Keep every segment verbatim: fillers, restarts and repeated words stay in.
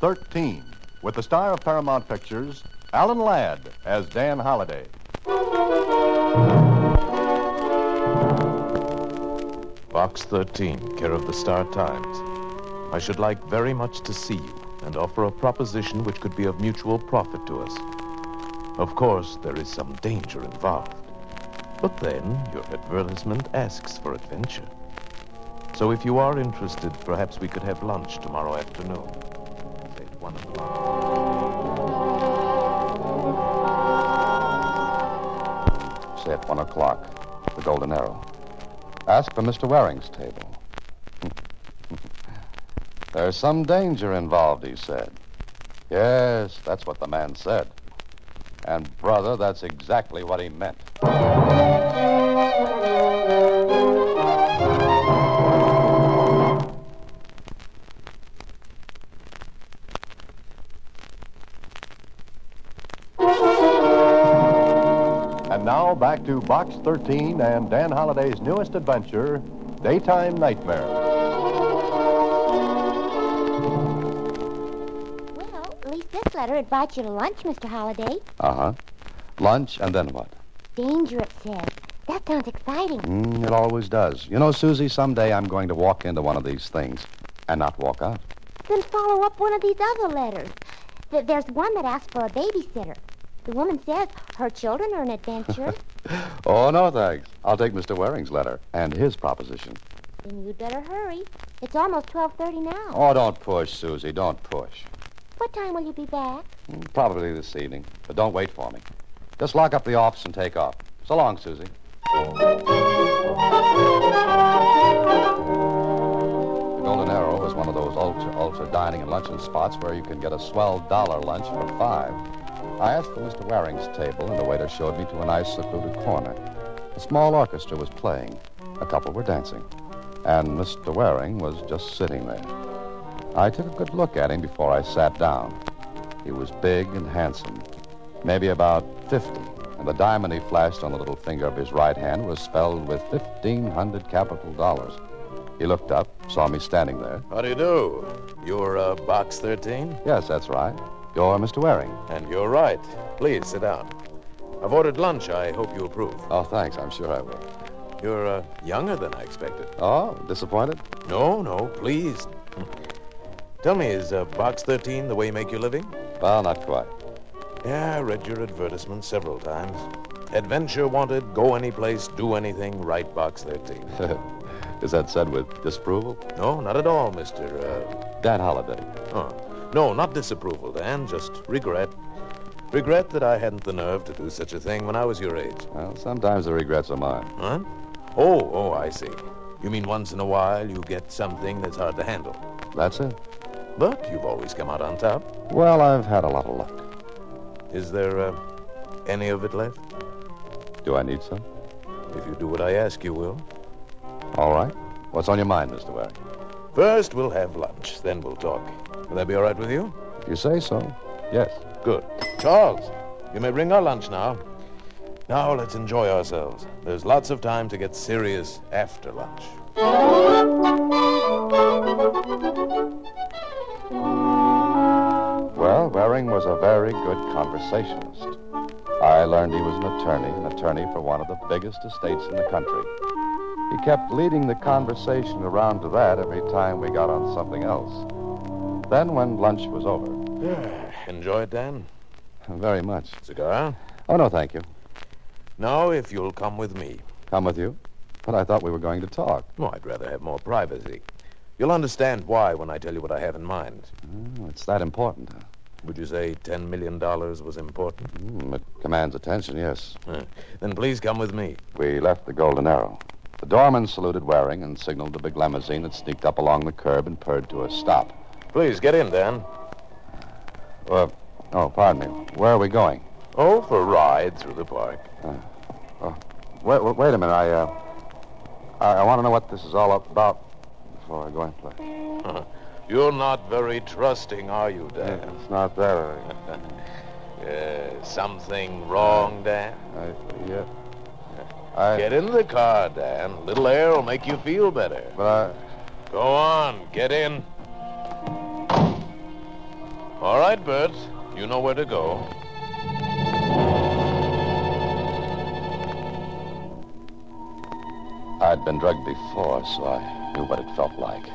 thirteen, with the star of Paramount Pictures, Alan Ladd, as Dan Holliday. Box thirteen, care of the Star Times. I should like very much to see you and offer a proposition which could be of mutual profit to us. Of course, there is some danger involved. But then, your advertisement asks for adventure. So if you are interested, perhaps we could have lunch tomorrow afternoon. Say at one o'clock. Say at one o'clock. The Golden Arrow. Ask for Mister Waring's table. There's some danger involved, he said. Yes, that's what the man said. And, brother, that's exactly what he meant. And now back to Box thirteen and Dan Holliday's newest adventure, Daytime Nightmare. Well, at least this letter invites you to lunch, Mister Holliday. Uh-huh. Lunch, and then what? Danger, it says. That sounds exciting. Mm, it always does. You know, Susie, someday I'm going to walk into one of these things and not walk out. Then follow up one of these other letters. Th- there's one that asks for a babysitter. The woman says her children are an adventure. Oh, no, thanks. I'll take Mister Waring's letter and his proposition. Then you'd better hurry. It's almost twelve thirty now. Oh, don't push, Susie. Don't push. What time will you be back? Mm, Probably this evening. But don't wait for me. Just lock up the office and take off. So long, Susie. The Golden Arrow was one of those ultra, ultra dining and luncheon spots where you can get a swell dollar lunch for five. I asked for Mister Waring's table, and the waiter showed me to a nice secluded corner. A small orchestra was playing. A couple were dancing. And Mister Waring was just sitting there. I took a good look at him before I sat down. He was big and handsome, maybe about fifty, and the diamond he flashed on the little finger of his right hand was spelled with fifteen hundred capital dollars. He looked up, saw me standing there. How do you do? You're uh, Box thirteen? Yes, that's right. You're Mister Waring. And you're right. Please, sit down. I've ordered lunch. I hope you approve. Oh, thanks. I'm sure I will. You're uh, younger than I expected. Oh, disappointed? No, no, please. Tell me, is uh, Box thirteen the way you make your living? Well, not quite. Yeah, I read your advertisement several times. Adventure wanted, go any place, do anything, write Box thirteen. Is that said with disapproval? No, not at all, Mister Uh... Dan Holliday. Oh, no, not disapproval, Dan, just regret. Regret that I hadn't the nerve to do such a thing when I was your age. Well, sometimes the regrets are mine. Huh? Oh, oh, I see. You mean once in a while you get something that's hard to handle. That's it. But you've always come out on top. Well, I've had a lot of luck. Is there uh, any of it left? Do I need some? If you do what I ask, you will. All right. What's on your mind, Mister Waring? First, we'll have lunch, then we'll talk. Will that be all right with you? If you say so, yes. Good. Charles, you may bring our lunch now. Now let's enjoy ourselves. There's lots of time to get serious after lunch. Well, Waring was a very good conversationalist. I learned he was an attorney, an attorney for one of the biggest estates in the country. He kept leading the conversation around to that every time we got on something else. Then, when lunch was over... Enjoy it, Dan? Very much. Cigar? Oh, no, thank you. Now, if you'll come with me. Come with you? But I thought we were going to talk. Oh, I'd rather have more privacy. You'll understand why when I tell you what I have in mind. Oh, it's that important, huh? Would you say ten million dollars was important? Mm, it commands attention, yes. Uh, then please come with me. We left the Golden Arrow. The doorman saluted Waring and signaled the big limousine that sneaked up along the curb and purred to a stop. Please, get in, Dan. Uh, oh, pardon me. Where are we going? Oh, for a ride through the park. Uh, oh, wait, wait, wait a minute. I, uh, I, I want to know what this is all about before I go and play. Uh, you're not very trusting, are you, Dan? Yeah, it's not that. I, uh, something wrong, Dan? I, yeah. I, Get in the car, Dan. A little air will make you feel better. But I... Go on, get in. All right, Bert. You know where to go. I'd been drugged before, so I knew what it felt like.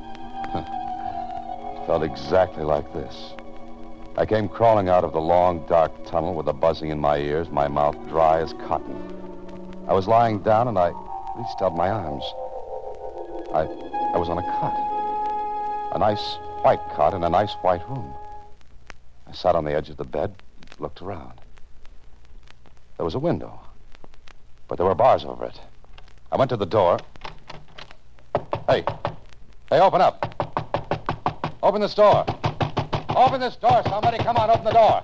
It felt exactly like this. I came crawling out of the long, dark tunnel with a buzzing in my ears, my mouth dry as cotton. I was lying down, and I reached out my arms. I, I was on a cot. A nice white cot in a nice white room. I sat on the edge of the bed, looked around. There was a window, but there were bars over it. I went to the door. Hey. Hey, open up. Open this door. Open this door, somebody. Come on, open the door.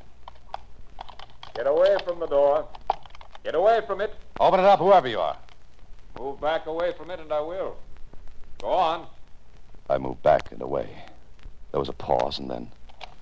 Get away from the door. Get away from it. Open it up, whoever you are. Move back away from it, and I will. Go on. I moved back and away. There was a pause, and then...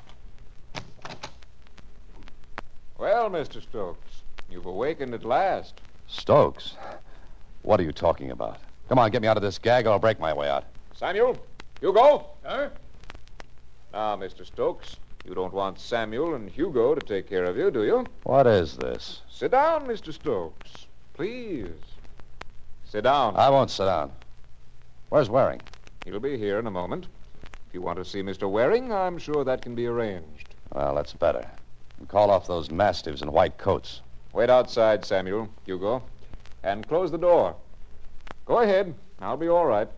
Well, Mister Stokes, you've awakened at last. Stokes? What are you talking about? Come on, get me out of this gag, or I'll break my way out. Samuel, Hugo. Sir? Now, Mister Stokes, you don't want Samuel and Hugo to take care of you, do you? What is this? Sit down, Mister Stokes. Please. Sit down. I won't sit down. Where's Waring? He'll be here in a moment. If you want to see Mister Waring, I'm sure that can be arranged. Well, that's better. And call off those mastiffs in white coats. Wait outside, Samuel, Hugo, and close the door. Go ahead. I'll be all right.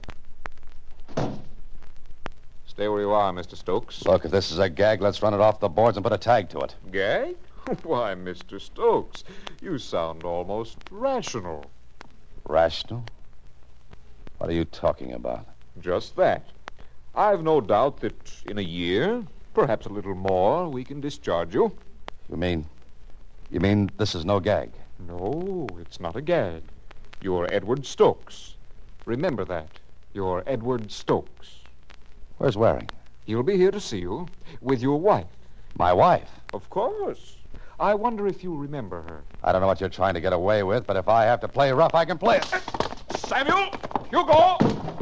Stay where you are, Mister Stokes. Look, if this is a gag, let's run it off the boards and put a tag to it. Gag? Why, Mister Stokes, you sound almost rational. Rational? What are you talking about? Just that. I've no doubt that in a year, perhaps a little more, we can discharge you. You mean... You mean this is no gag? No, it's not a gag. You're Edward Stokes. Remember that. You're Edward Stokes. Where's Waring? He'll be here to see you with your wife. My wife? Of course. I wonder if you remember her. I don't know what you're trying to get away with, but if I have to play rough, I can play it. Samuel! Hugo!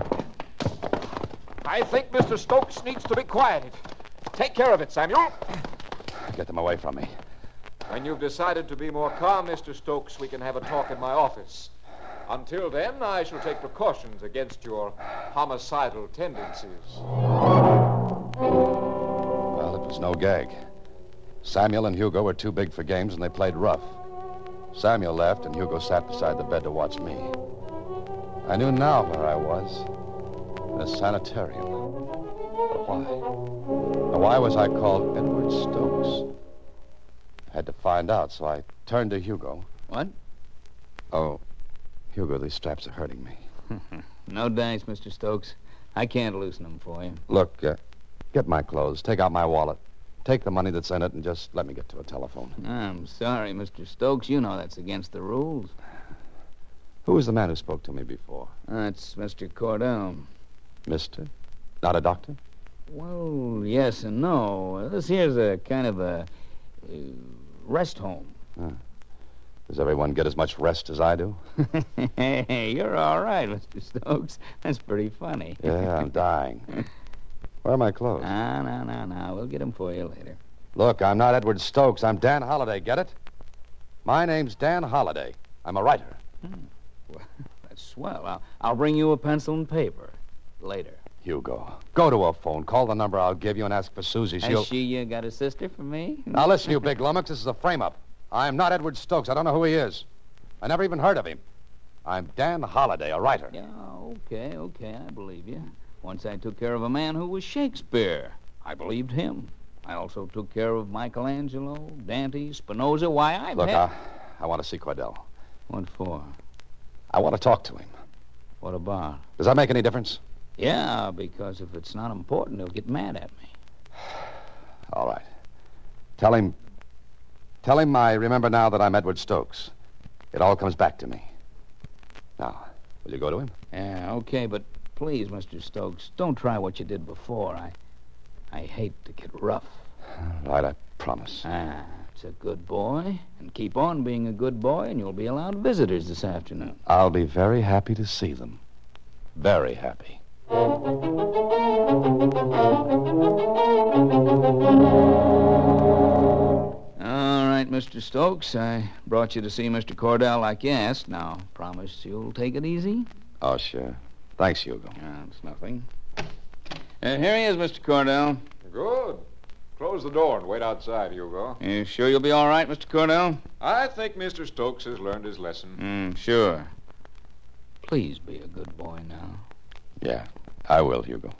I think Mister Stokes needs to be quieted. Take care of it, Samuel. Get them away from me. When you've decided to be more calm, Mister Stokes, we can have a talk in my office. Until then, I shall take precautions against your homicidal tendencies. Well, it was no gag. Samuel and Hugo were too big for games, and they played rough. Samuel left, and Hugo sat beside the bed to watch me. I knew now where I was. In a sanitarium. But why? Now, why was I called Edward Stokes? I had to find out, so I turned to Hugo. What? Oh, Hugo, these straps are hurting me. No thanks, Mister Stokes. I can't loosen them for you. Look, uh, get my clothes, take out my wallet, take the money that's in it, and just let me get to a telephone. I'm sorry, Mister Stokes. You know that's against the rules. Who was the man who spoke to me before? That's Mister Cordell. Mister? Not a doctor? Well, yes and no. This here's a kind of a uh, rest home. Huh. Does everyone get as much rest as I do? Hey, you're all right, Mister Stokes. That's pretty funny. Yeah, I'm dying. Where are my clothes? Ah, no, no, no. We'll get them for you later. Look, I'm not Edward Stokes. I'm Dan Holliday. Get it? My name's Dan Holliday. I'm a writer. Hmm. Well, that's swell. I'll, I'll bring you a pencil and paper later. Hugo, go to a phone. Call the number I'll give you and ask for Susie. She'll... Has she uh, got a sister for me? Now, listen, you big lummox. This is a frame-up. I'm not Edward Stokes. I don't know who he is. I never even heard of him. I'm Dan Holliday, a writer. Yeah, okay, okay. I believe you. Once I took care of a man who was Shakespeare. I believed him. I also took care of Michelangelo, Dante, Spinoza. Why, I've Look, had... I, I want to see Cordell. What for? I want to talk to him. What about? Does that make any difference? Yeah, because if it's not important, he'll get mad at me. All right. Tell him... Tell him I remember now that I'm Edward Stokes. It all comes back to me. Now, will you go to him? Yeah, okay, but please, Mister Stokes, don't try what you did before. I I hate to get rough. All right, I promise. Ah, it's a good boy. And keep on being a good boy, and you'll be allowed visitors this afternoon. I'll be very happy to see them. Very happy. Mister Stokes. I brought you to see Mister Cordell like you asked. Now, promise you'll take it easy? Oh, sure. Thanks, Hugo. Ah, it's nothing. Uh, here he is, Mister Cordell. Good. Close the door and wait outside, Hugo. You sure you'll be all right, Mister Cordell? I think Mister Stokes has learned his lesson. Mm, sure. Please be a good boy now. Yeah, I will, Hugo.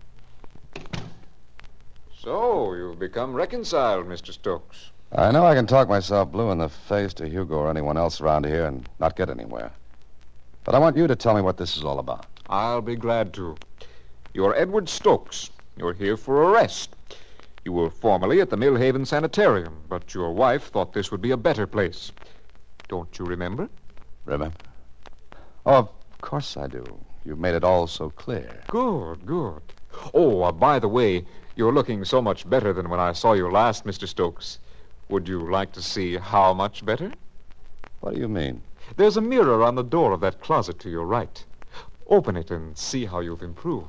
So, you've become reconciled, Mister Stokes. I know I can talk myself blue in the face to Hugo or anyone else around here and not get anywhere. But I want you to tell me what this is all about. I'll be glad to. You're Edward Stokes. You're here for arrest. You were formerly at the Millhaven Sanitarium, but your wife thought this would be a better place. Don't you remember? Remember? Oh, of course I do. You've made it all so clear. Good, good. Oh, uh, by the way, you're looking so much better than when I saw you last, Mister Stokes. Would you like to see how much better? What do you mean? There's a mirror on the door of that closet to your right. Open it and see how you've improved.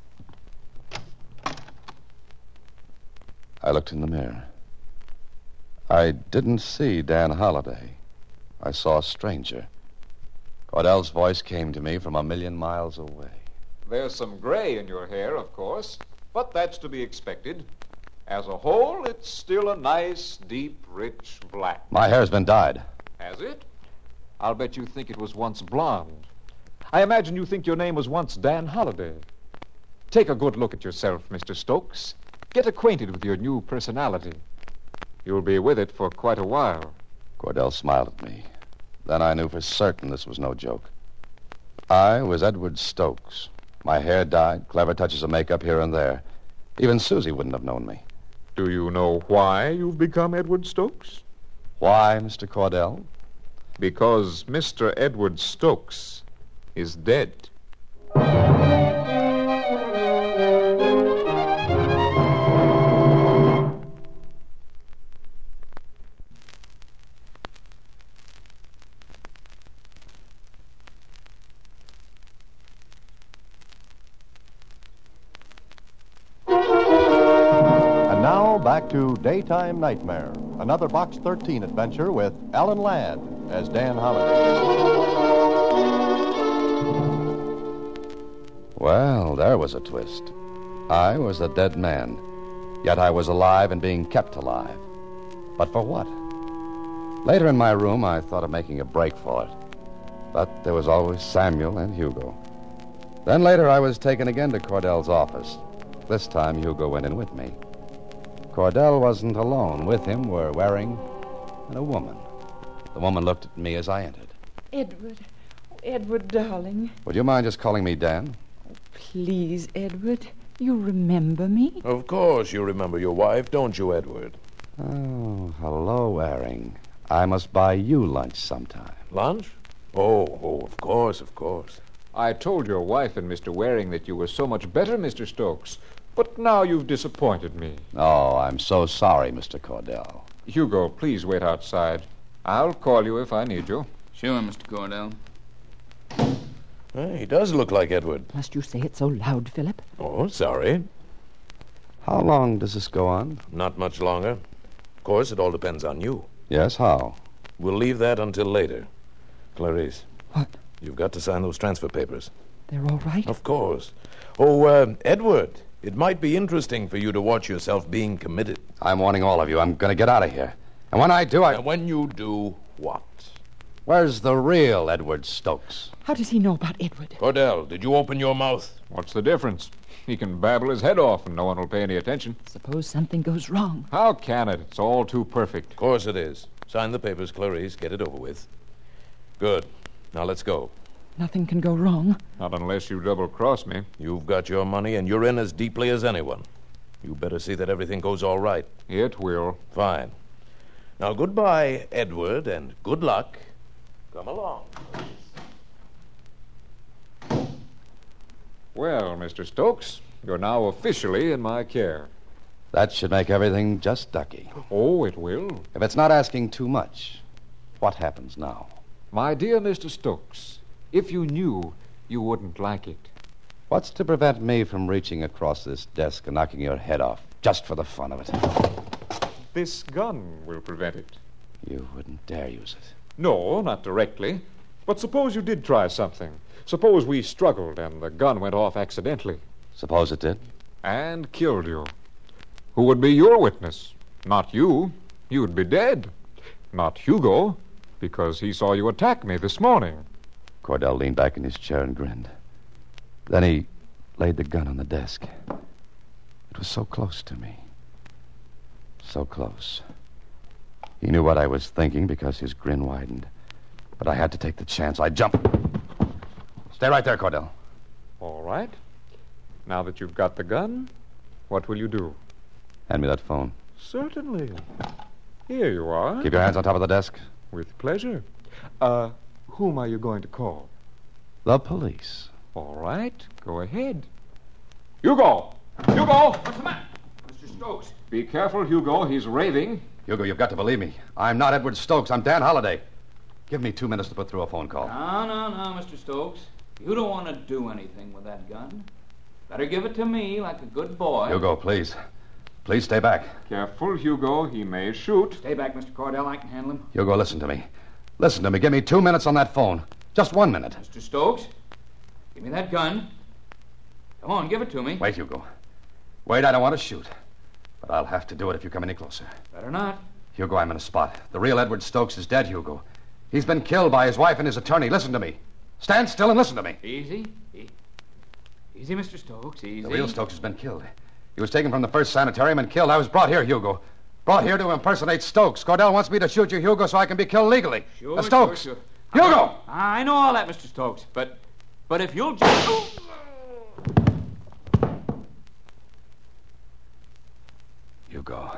I looked in the mirror. I didn't see Dan Holliday. I saw a stranger. Cordell's voice came to me from a million miles away. There's some gray in your hair, of course, but that's to be expected. As a whole, it's still a nice, deep, rich black. My hair's been dyed. Has it? I'll bet you think it was once blonde. I imagine you think your name was once Dan Holliday. Take a good look at yourself, Mister Stokes. Get acquainted with your new personality. You'll be with it for quite a while. Cordell smiled at me. Then I knew for certain this was no joke. I was Edward Stokes. My hair dyed, clever touches of makeup here and there. Even Susie wouldn't have known me. Do you know why you've become Edward Stokes? Why, Mister Cordell? Because Mister Edward Stokes is dead. And now back to Daytime Nightmare, another Box thirteen adventure with Alan Ladd as Dan Holliday. Well, there was a twist. I was a dead man, yet I was alive and being kept alive. But for what? Later in my room, I thought of making a break for it. But there was always Samuel and Hugo. Then later, I was taken again to Cordell's office. This time, Hugo went in with me. Cordell wasn't alone. With him were Waring and a woman. The woman looked at me as I entered. Edward. Edward, darling. Would you mind just calling me Dan? Please, Edward. You remember me? Of course you remember your wife, don't you, Edward? Oh, hello, Waring. I must buy you lunch sometime. Lunch? Oh, oh, of course, of course. I told your wife and Mister Waring that you were so much better, Mister Stokes. But now you've disappointed me. Oh, I'm so sorry, Mister Cordell. Hugo, please wait outside. I'll call you if I need you. Sure, Mister Cordell. Hey, he does look like Edward. Must you say it so loud, Philip? Oh, sorry. How long does this go on? Not much longer. Of course, it all depends on you. Yes, how? We'll leave that until later. Clarice. What? You've got to sign those transfer papers. They're all right? Of course. Oh, uh, Edward, it might be interesting for you to watch yourself being committed. I'm warning all of you. I'm going to get out of here. And when I do, I... And when you do, what? Where's the real Edward Stokes? How does he know about Edward? Cordell, did you open your mouth? What's the difference? He can babble his head off and no one will pay any attention. Suppose something goes wrong. How can it? It's all too perfect. Of course it is. Sign the papers, Clarice. Get it over with. Good. Now let's go. Nothing can go wrong. Not unless you double-cross me. You've got your money, and you're in as deeply as anyone. You better see that everything goes all right. It will. Fine. Now, goodbye, Edward, and good luck. Come along. Well, Mister Stokes, you're now officially in my care. That should make everything just ducky. Oh, it will. If it's not asking too much, what happens now? My dear Mister Stokes, if you knew, you wouldn't like it. What's to prevent me from reaching across this desk and knocking your head off, just for the fun of it? This gun will prevent it. You wouldn't dare use it. No, not directly. But suppose you did try something. Suppose we struggled and the gun went off accidentally. Suppose it did? And killed you. Who would be your witness? Not you. You'd be dead. Not Hugo, because he saw you attack me this morning. Cordell leaned back in his chair and grinned. Then he laid the gun on the desk. It was so close to me. So close. He knew what I was thinking because his grin widened. But I had to take the chance. I jumped. Stay right there, Cordell. All right. Now that you've got the gun, what will you do? Hand me that phone. Certainly. Here you are. Keep your hands on top of the desk. With pleasure. Uh, whom are you going to call? The police. All right. Go ahead. Hugo! Hugo! What's the matter? Mister Stokes. Be careful, Hugo. He's raving. Hugo, you've got to believe me. I'm not Edward Stokes. I'm Dan Holliday. Give me two minutes to put through a phone call. No, no, no, Mister Stokes. You don't want to do anything with that gun. Better give it to me like a good boy. Hugo, please. Please stay back. Careful, Hugo. He may shoot. Stay back, Mister Cordell. I can handle him. Hugo, listen to me. Listen to me. Give me two minutes on that phone. Just one minute. Mister Stokes, give me that gun. Come on, give it to me. Wait, Hugo. Wait, I don't want to shoot. But I'll have to do it if you come any closer. Better not. Hugo, I'm in a spot. The real Edward Stokes is dead, Hugo. He's been killed by his wife and his attorney. Listen to me. Stand still and listen to me. Easy. E- Easy, Mister Stokes. Easy. The real Stokes has been killed. He was taken from the first sanitarium and killed. I was brought here, Hugo. Brought here to impersonate Stokes. Cordell wants me to shoot you, Hugo, so I can be killed legally. Sure, uh, Stokes. sure, sure. Hugo! I, I know all that, Mister Stokes, but but if you'll just... Hugo.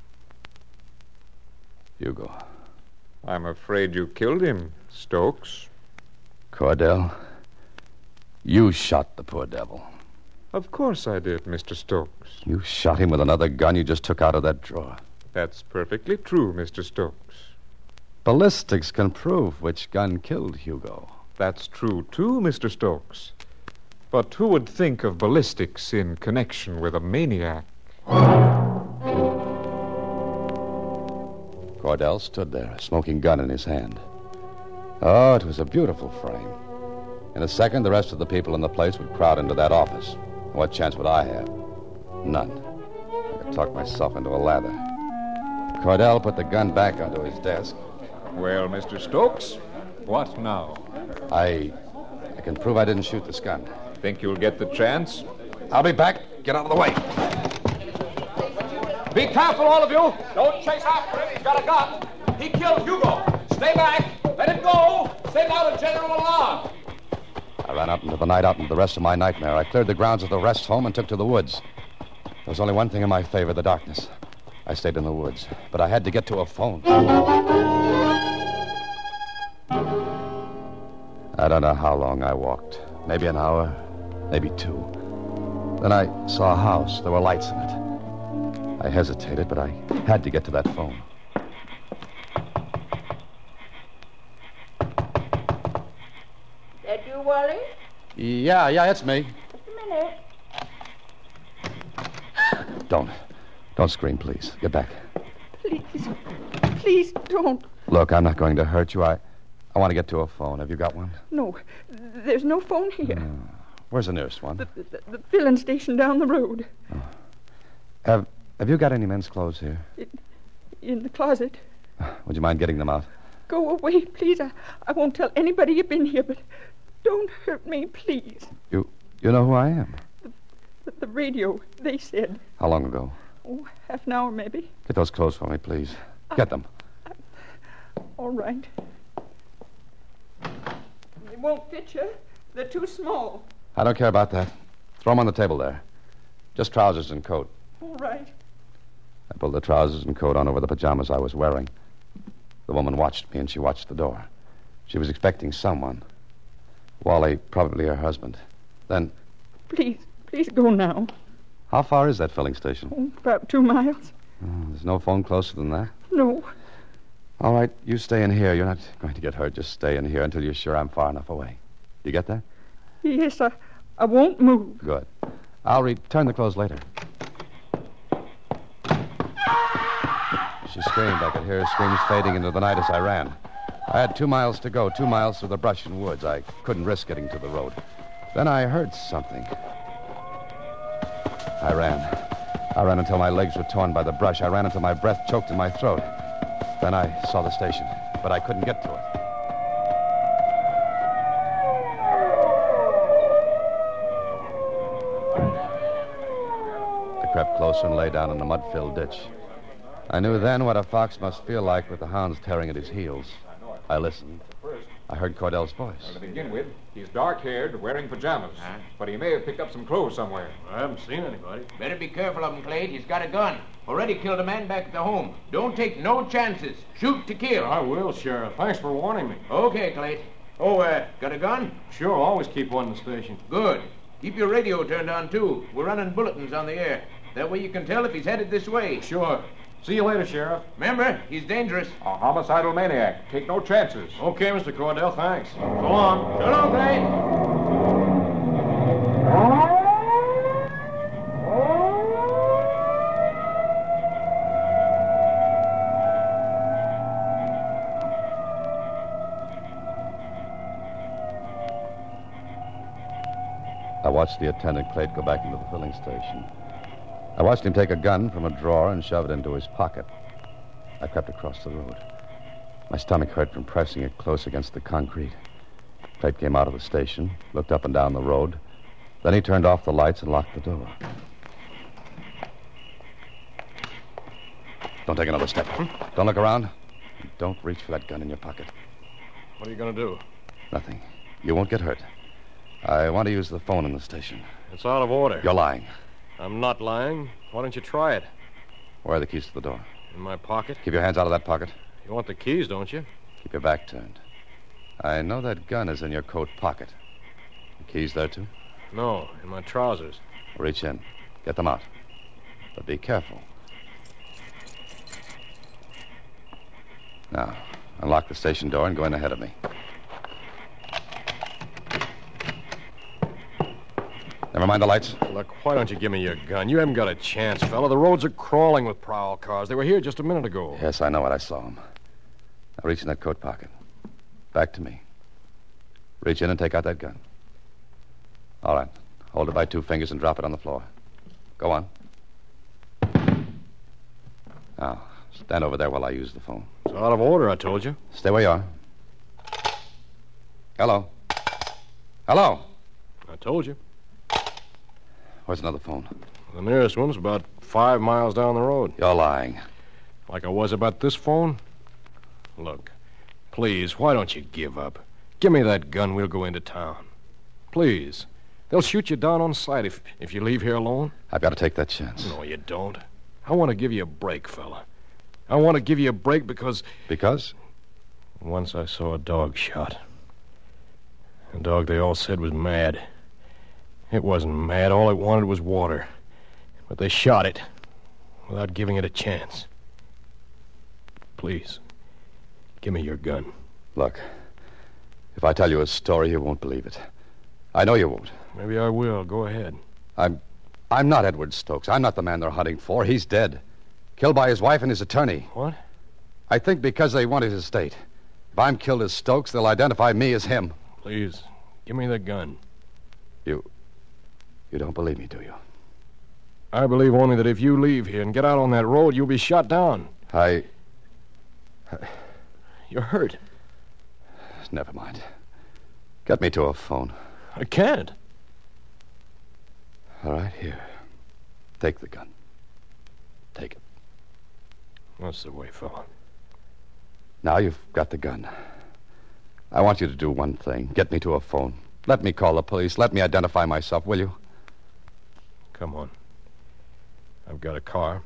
Hugo. I'm afraid you killed him, Stokes. Cordell, you shot the poor devil. Of course I did, Mister Stokes. You shot him with another gun you just took out of that drawer. That's perfectly true, Mister Stokes. Ballistics can prove which gun killed Hugo. That's true, too, Mister Stokes. But who would think of ballistics in connection with a maniac? Cordell stood there, a smoking gun in his hand. Oh, it was a beautiful frame. In a second, the rest of the people in the place would crowd into that office. What chance would I have? None. I could talk myself into a lather. Cordell put the gun back onto his desk. Well, Mister Stokes, what now? I... I can prove I didn't shoot this gun. Think you'll get the chance? I'll be back. Get out of the way. Be careful, all of you. Don't chase after him. He's got a gun. He killed Hugo. Stay back. Let him go. Send out a general alarm. I ran out into the night, out into the rest of my nightmare. I cleared the grounds of the rest home and took to the woods. There was only one thing in my favor, the darkness. I stayed in the woods, but I had to get to a phone. I don't know how long I walked. Maybe an hour, maybe two. Then I saw a house. There were lights in it. I hesitated, but I had to get to that phone. That you, Wally? Yeah, yeah, it's me. Just a minute. Don't. Don't scream, please. Get back. Please. Please don't. Look, I'm not going to hurt you. I, I want to get to a phone. Have you got one? No. There's no phone here. Uh, where's the nearest one? The, the, the filling station down the road. Oh. Have Have you got any men's clothes here? It, in the closet. Would you mind getting them out? Go away, please. I, I won't tell anybody you've been here, but don't hurt me, please. You You know who I am? The, the radio, they said. How long ago? Oh, half an hour, maybe. Get those clothes for me, please. Get them. I, all right. They won't fit you. They're too small. I don't care about that. Throw them on the table there. Just trousers and coat. All right. I pulled the trousers and coat on over the pajamas I was wearing. The woman watched me, and she watched the door. She was expecting someone. Wally, probably her husband. Then... Please, please go now. How far is that filling station? Oh, about two miles. Oh, there's no phone closer than that? No. All right, you stay in here. You're not going to get hurt. Just stay in here until you're sure I'm far enough away. You get that? Yes, I, I won't move. Good. I'll return the clothes later. She She screamed. I could hear her screams fading into the night as I ran. I had two miles to go, two miles through the brush and woods. I couldn't risk getting to the road. Then I heard something. I ran. I ran until my legs were torn by the brush. I ran until my breath choked in my throat. Then I saw the station, but I couldn't get to it. I crept closer and lay down in the mud-filled ditch. I knew then what a fox must feel like with the hounds tearing at his heels. I listened. I heard Cordell's voice. Well, to begin with, he's dark-haired, wearing pajamas. Huh? But he may have picked up some clothes somewhere. I haven't seen anybody. Better be careful of him, Clade. He's got a gun. Already killed a man back at the home. Don't take no chances. Shoot to kill. I will, Sheriff. Thanks for warning me. Okay, Clade. Oh, uh, got a gun? Sure, always keep one in the station. Good. Keep your radio turned on, too. We're running bulletins on the air. That way you can tell if he's headed this way. Sure. See you later, Sheriff. Remember, he's dangerous. A homicidal maniac. Take no chances. Okay, Mister Cordell, thanks. So long. So long, Clay. I watched the attendant, Clade, go back into the filling station. I watched him take a gun from a drawer and shove it into his pocket. I crept across the road. My stomach hurt from pressing it close against the concrete. Clade came out of the station, looked up and down the road. Then he turned off the lights and locked the door. Don't take another step. Don't look around. Don't reach for that gun in your pocket. What are you going to do? Nothing. You won't get hurt. I want to use the phone in the station. It's out of order. You're lying. I'm not lying. Why don't you try it? Where are the keys to the door? In my pocket. Keep your hands out of that pocket. You want the keys, don't you? Keep your back turned. I know that gun is in your coat pocket. The keys there, too? No, in my trousers. Reach in. Get them out. But be careful. Now, unlock the station door and go in ahead of me. Never mind the lights. Look, why don't you give me your gun? You haven't got a chance, fella. The roads are crawling with prowl cars. They were here just a minute ago. Yes, I know it. I saw them. Now reach in that coat pocket. Back to me. Reach in and take out that gun. All right. Hold it by two fingers and drop it on the floor. Go on. Now, stand over there while I use the phone. It's out of order, I told you. Stay where you are. Hello. Hello. I told you. Where's another phone? The nearest one's about five miles down the road. You're lying. Like I was about this phone? Look, please, why don't you give up? Give me that gun, we'll go into town. Please. They'll shoot you down on sight if, if you leave here alone. I've got to take that chance. No, you don't. I want to give you a break, fella. I want to give you a break because... Because? Once I saw a dog shot. A dog they all said was mad. It wasn't mad. All it wanted was water. But they shot it without giving it a chance. Please, give me your gun. Look, if I tell you a story, you won't believe it. I know you won't. Maybe I will. Go ahead. I'm... I'm not Edward Stokes. I'm not the man they're hunting for. He's dead. Killed by his wife and his attorney. What? I think because they want his estate. If I'm killed as Stokes, they'll identify me as him. Please, give me the gun. You... You don't believe me, do you? I believe only that if you leave here and get out on that road, you'll be shot down. I... You're hurt. Never mind. Get me to a phone. I can't. All right, here. Take the gun. Take it. That's the way, fella. Now you've got the gun. I want you to do one thing. Get me to a phone. Let me call the police. Let me identify myself, will you? Come on. I've got a car.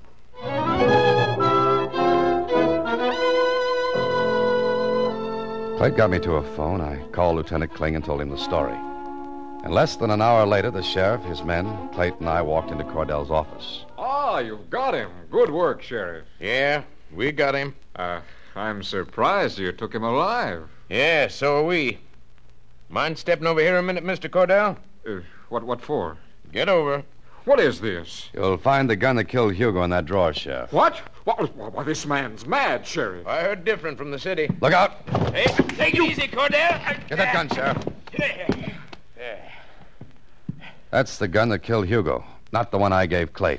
Clade got me to a phone. I called Lieutenant Kling and told him the story. And less than an hour later, the sheriff, his men, Clayton and I walked into Cordell's office. Ah, you've got him. Good work, Sheriff. Yeah, we got him. Uh, I'm surprised you took him alive. Yeah, so are we. Mind stepping over here a minute, Mister Cordell? Uh, what, what for? Get over. What is this? You'll find the gun that killed Hugo in that drawer, Sheriff. What? Why, why, this man's mad, Sheriff. I heard different from the city. Look out. Hey, take it easy, Cordell. Get that gun, Sheriff. That's the gun that killed Hugo, not the one I gave Clayt.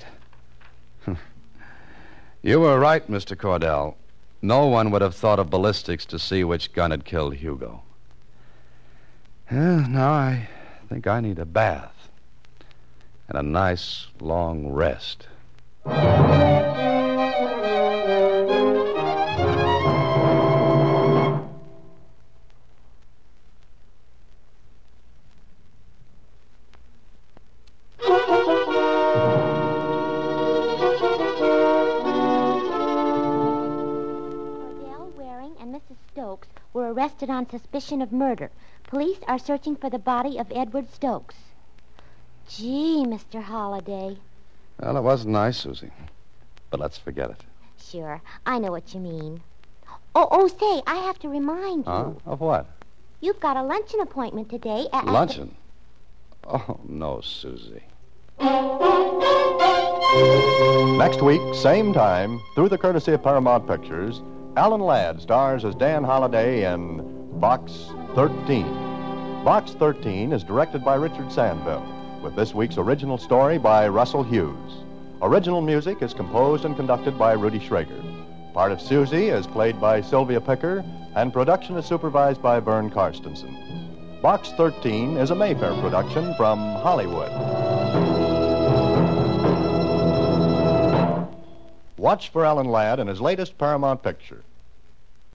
You were right, Mister Cordell. No one would have thought of ballistics to see which gun had killed Hugo. Yeah, now I think I need a bath and a nice long rest. Stokes were arrested on suspicion of murder. Police are searching for the body of Edward Stokes. Gee, Mister Holliday. Well, it was nice, Susie. But let's forget it. Sure, I know what you mean. Oh, oh, say, I have to remind you. Huh? Of what? You've got a luncheon appointment today at... Luncheon? Oh, no, Susie. Next week, same time, through the courtesy of Paramount Pictures, Alan Ladd stars as Dan Holliday in Box thirteen. Box thirteen is directed by Richard Sandville, with this week's original story by Russell Hughes. Original music is composed and conducted by Rudy Schrager. Part of Susie is played by Sylvia Picker, and production is supervised by Vern Karstensen. Box thirteen is a Mayfair production from Hollywood. Watch for Alan Ladd in his latest Paramount picture,